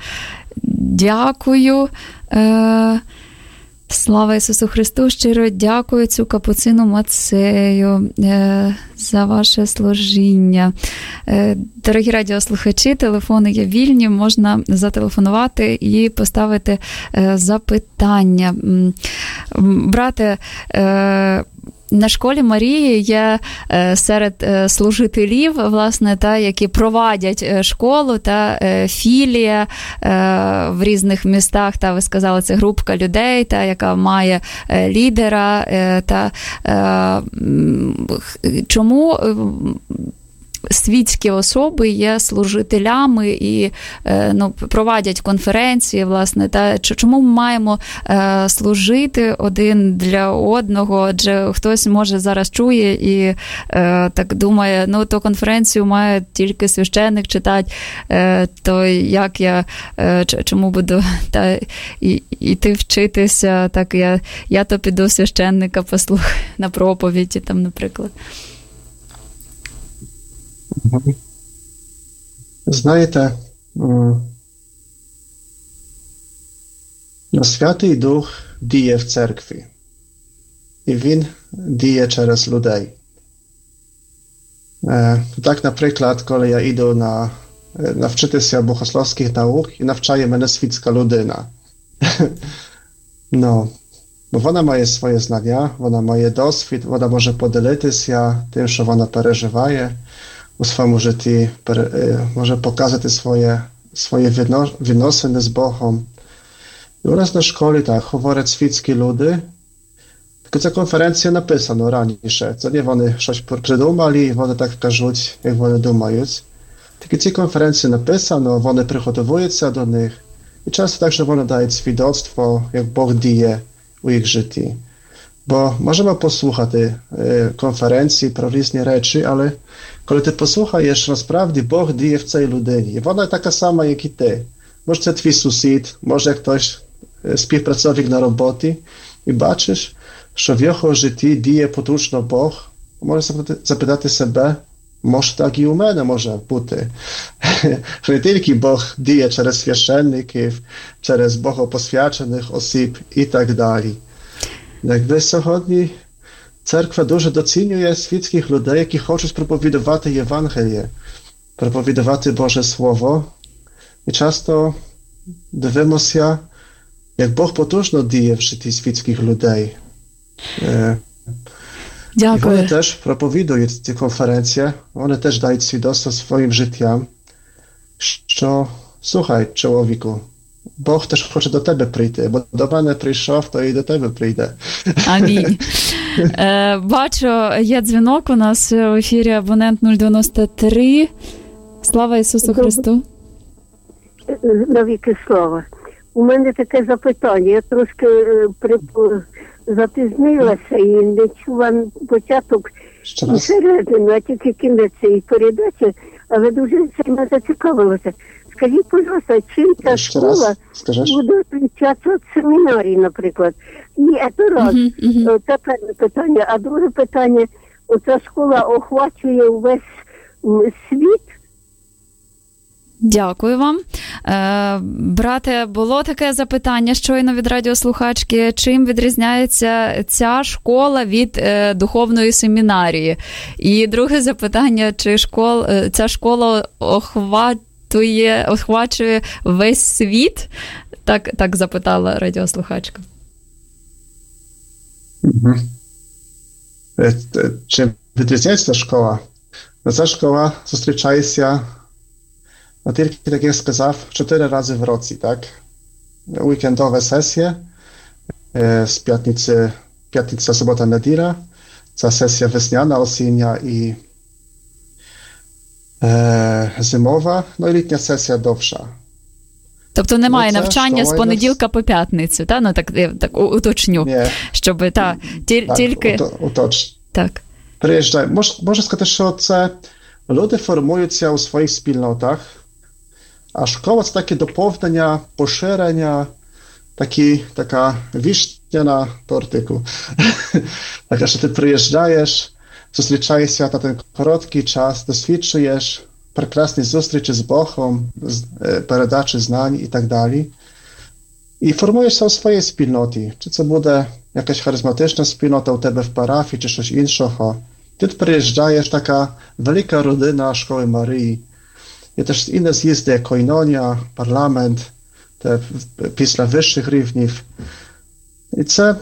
B: дякую. Е, слава Ісусу Христу, щиро дякую цю капуцину Мацею е, за ваше служіння. Е, дорогі радіослухачі, телефони є вільні, можна зателефонувати і поставити е, запитання. Брате, е, на школі Марії є серед служителів, власне, та, які провадять школу, та філія в різних містах, та, ви сказали, це групка людей, та, яка має лідера. Та, чому світські особи є служителями і ну, проводять конференції, власне, та чому ми маємо служити один для одного, адже хтось може зараз чує і так думає, ну, то конференцію має тільки священник читати, то як я, чому буду та, і, іти вчитися, так я, я то піду священника послухаю на проповіді, там, наприклад.
C: Знаєте, Святий Дух діє в церкві, і він діє через людей. Так, наприклад, коли я йду на навчитися богословських наук і навчає мене світська людина. No, bo wona ma swoje znania, wona ma doswid, wona może podzieliться tym, co wona przeżywaje u swojemu życiu, może pokazać swoje, swoje відносини з Богом. І у нас на школі так говорять світські люди, tylko ця конференція написано раніше, це не вони щось придумали, і вони так кажуть, як вони думають. Тільки ці конференції написано, вони приготовуються до них, і часто так, що вони дають свідоцтво, як Бог діє у їх житті. Бо можемо послухати конференції про різні речі, але коли ти послухаєш, насправді Бог діє в цій людині. І вона така сама, як і ти. Може це твій сусід, може хтось співпрацівник на роботі, і бачиш, що в його житті діє потужно Бог. Можеш запитати себе, може так і у мене може бути. Що не тільки Бог діє через священників, через богопосвячених осіб і так далі. Якби сьогодні церква дуже доцінює світських людей, які хочуть проповідувати Євангеліє, проповідувати Боже Слово. І часто дивимося, як Бог потужно діє в житті світських людей.
B: Дякую.
C: І вони теж проповідують ці конференції, вони теж дають свідоцтво своїм життям, що, слухай, чоловіку, Бог теж хоче до тебе прийти, бо до мене прийшов, то і до тебе прийде.
B: Амінь. Е, бачу, є дзвінок у нас в ефірі, абонент нуль дев'яносто три. Слава Ісусу Христу.
D: Навіки слава. У мене таке запитання. Я трошки при... запізнилася і не чула початок і середину, а тільки кінець цієї передачі, але дуже сильно зацікавилася. Скажіть, пожалуйста, чим ця школа буде відрізнятися від семінарії, наприклад? І це раз, uh-huh, uh-huh. це перше питання. А друге питання, оця школа охвачує увесь світ?
B: Дякую вам. Е, брате, було таке запитання щойно від радіослухачки. Чим відрізняється ця школа від е, духовної семінарії? І друге запитання, чи школ, ця школа охватує, охвачує весь світ? Так, так запитала радіослухачка.
C: Угу. Чим відрізняється школа? Ця школа зустрічається no tільки, tak jak сказав, cztery razy w roці, tak? Weekendowe sesje z piątnicy, piątnica, sobota, niedziela, ta sesja wesniana, osіння i e, zimowa, no i літня сесія довша.
B: Тобто немає no, навчання з понеділка по п'ятницю, та? Ну так, я так уточню,
C: Nie.
B: щоб та, ті,
C: tak,
B: тільки...
C: Uto, utocz.
B: Так.
C: Приїжджай. Мож, можу сказати, що це люди формуються у своїх спільнотах, а школа – це таке доповнення, поширення, такі, така вишня на тортику. Так, що ти приїжджаєш, зустрічаєшся на ten короткий час, досвідчуєш прекрасні зустрічі з Богом, передачі знань і так далі. І формуєшся у своїй спільноті. Чи це буде якась харизматична спільнота у тебе в парафії, чи щось іншого. Ти приїжджаєш, така велика родина Школи Марії. Є теж інні з'їзди, як Койноnia, парламент, те після вищих рівнів. І це...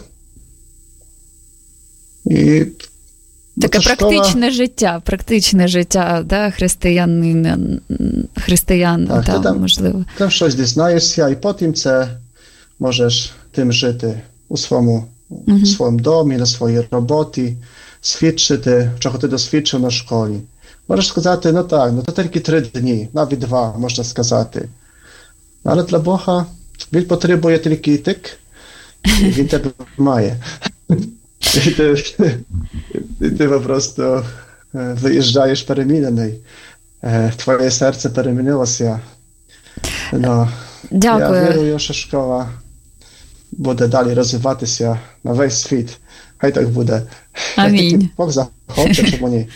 C: І...
B: Таке практичне школа... життя, практичне життя, да, християн, християн,
C: так,
B: та,
C: там,
B: можливо.
C: Там щось дізнаєшся, і потім це можеш тим жити у своєму, uh-huh. своєму домі, на своїй роботі, свідчити, чого ти досвідчив на школі. Можеш сказати, ну так, ну то тільки три дні, навіть два, можна сказати. Але для Бога він потребує тільки тик, і він тебе має. І ти, і ти просто виїжджаєш перемінений. Твоє серце перемінилося. Ну,
B: Дякую.
C: Я вірую, що школа буде далі розвиватися на весь світ. Хай так буде.
B: Амінь.
C: Бог захоче, чому ні.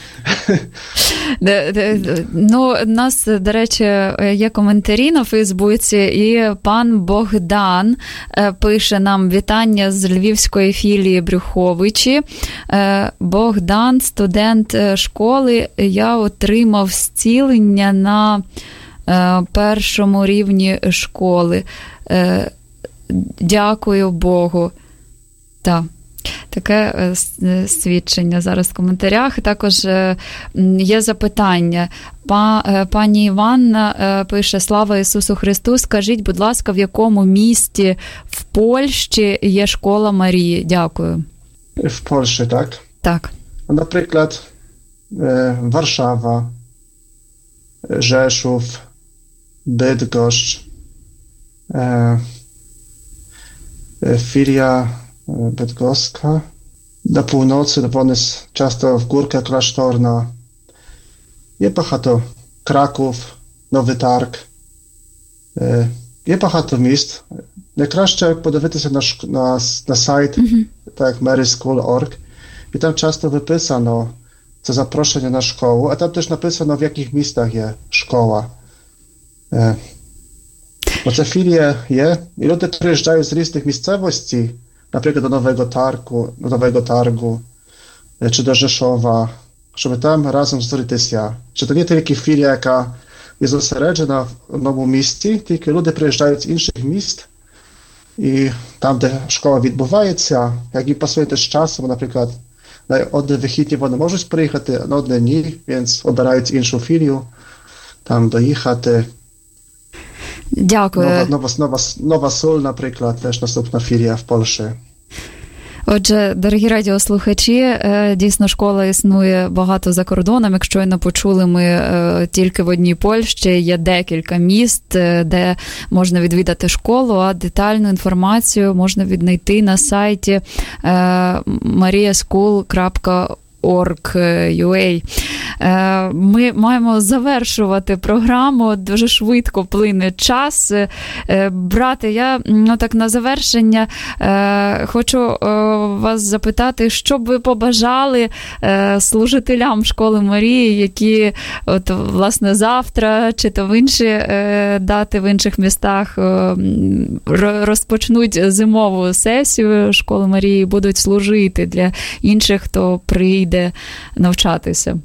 B: Ну, у нас, до речі, є коментарі на Фейсбуці, і пан Богдан пише нам вітання з львівської філії Брюховичі. Богдан, студент школи, я отримав зцілення на першому рівні школи. Дякую Богу. Так. Таке свідчення зараз в коментарях. Також є запитання. Пані Іванна пише: «Слава Ісусу Христу! Скажіть, будь ласка, в якому місті в Польщі є школа Марії?» Дякую.
C: В Польщі, так?
B: Так.
C: Наприклад, Варшава, Rzeszów, Bydgoszcz, filia bydgoska. Na północy вони часто в Górka Klasztorna. Є багато Краков, Новий Тарг. Є багато міст. Найкраще подивитися на, на, на сайт, mm-hmm. так як mary school dot org, і там часто виписано це запрошення на школу, а там теж написано, в яких містах є школа. Оця філія є, і люди приїжджають з різних місцевостей, наприклад, до Нового Таргу, до Нового Таргу, чи до Rzeszowa, щоб там разом зустрітися. Чи то не тільки філія, яка є зосереджена в одному місті, тільки люди приїжджають з інших міст, і там, де школа відбувається, як їм пасує теж часом, наприклад, на одне вихідні вони можуть приїхати, на одне ні, więc обирають іншу філію, там доїхати.
B: Дякую.
C: Нова, нова, нова, нова Соль, наприклад, теж наступна філія в Польщі.
B: Отже, дорогі радіослухачі, дійсно школа існує багато за кордоном. Як щойно почули, ми тільки в одній Польщі є декілька міст, де можна відвідати школу, а детальну інформацію можна віднайти на сайті марія скул крапка орг крапка ю а. Ми маємо завершувати програму, дуже швидко плине час. Брате, я ну, так на завершення хочу вас запитати, що б ви побажали служителям школи Марії, які от, власне, завтра чи то в інші дати в інших містах розпочнуть зимову сесію школи Марії і будуть служити для інших, хто прийде навчатися.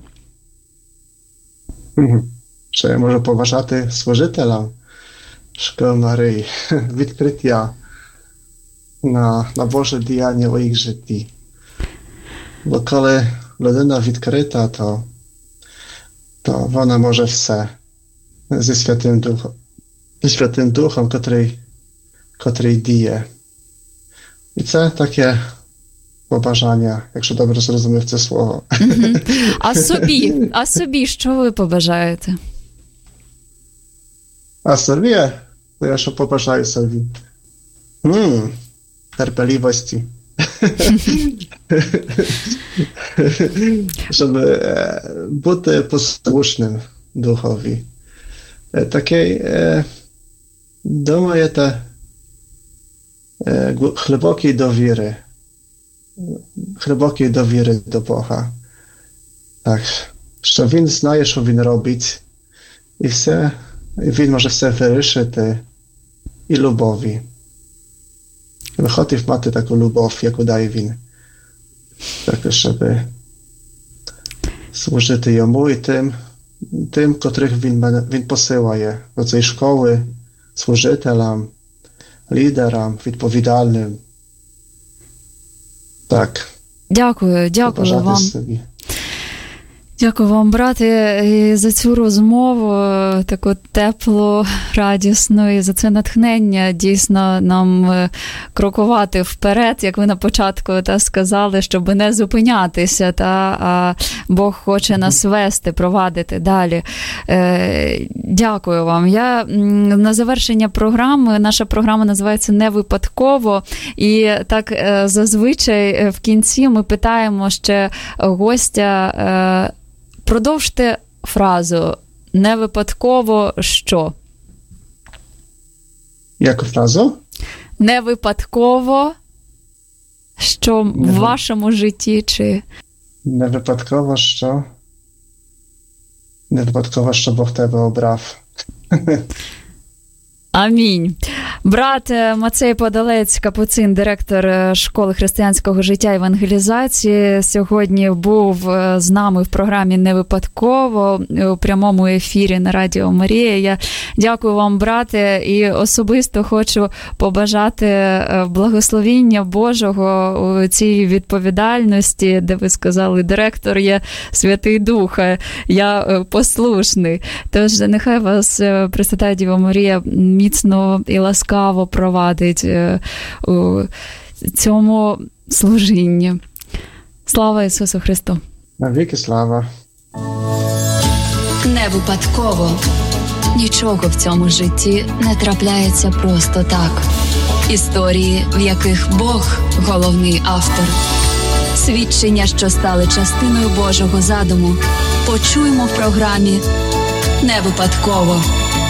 C: Що я можу побажати служителям школи Марії? Відкриття на, на Боже діяння у їх житті. Бо коли людина відкрита, то, то вона може все зі Святим Духом, зі Святим Духом, котрий, котрий діє. І це таке побажання, якщо добре зрозумів це слово.
B: Mm-hmm. А собі, а собі, що ви побажаєте?
C: А собі? Я що побажаю собі? М-м, терпеливості. Щоб е, бути послушним Духові. Е, такий, е, думаєте, е, глибокій довіри. Глибокої довіри до Бога. Так, що Він знає, що Він робить, і все, і Він може все вирішити, і любові. Ви хотів мати таку любов, яку дає Він. Так, щоб служити Йому і тим, тим, котрих Він, він посилає до цієї школи, служителям, лідерам, відповідальним. Так.
B: Дякую, дякую вам.
C: Собі.
B: Дякую вам, брате, за цю розмову, таку теплу, радісну, і за це натхнення дійсно нам крокувати вперед, як ви на початку та сказали, щоб не зупинятися, та а Бог хоче нас вести, провадити далі. Дякую вам. Я на завершення програми, наша програма називається «Не випадково», і так зазвичай в кінці ми питаємо ще гостя: продовжте фразу «Не випадково що?»
C: Яку фразу?
B: Не випадково що не в вашому житті, чи...
C: Не випадково що? Не випадково, що Бог тебе обрав.
B: Амінь. Брат Мацей Подолець, капуцин, директор школи християнського життя і евангелізації, сьогодні був з нами в програмі «Не випадково» у прямому ефірі на Радіо Марія. Я дякую вам, брате, і особисто хочу побажати благословіння Божого у цій відповідальності, де ви сказали, директор є Святий Дух, я послушний. Тож нехай вас Пресвята Діва Марія міцно і ласкаво провадить у цьому служінні. Слава Ісусу Христу!
C: Навіки слава!
A: Не випадково. Нічого в цьому житті не трапляється просто так. Історії, в яких Бог – головний автор. Свідчення, що стали частиною Божого задуму, почуємо в програмі «Не випадково».